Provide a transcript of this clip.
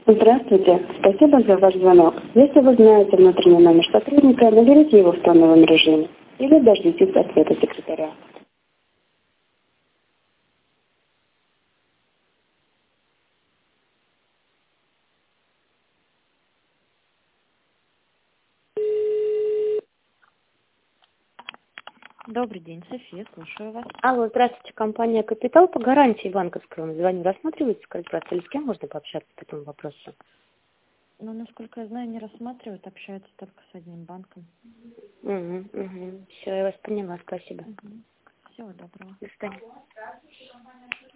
Здравствуйте. Спасибо за ваш звонок. Если вы знаете внутренний номер сотрудника, наберите его в тоновом режиме или дождитесь ответа секретаря. Добрый день, София, слушаю вас. Алло, здравствуйте, компания «Капитал» по гарантии банковской вам звоню. Рассматривается корпорация или с кем можно пообщаться по этому вопросу? Но, насколько я знаю, не рассматривают, общаются только с одним банком. Угу. Все, я вас поняла, спасибо. Всего доброго. До свидания.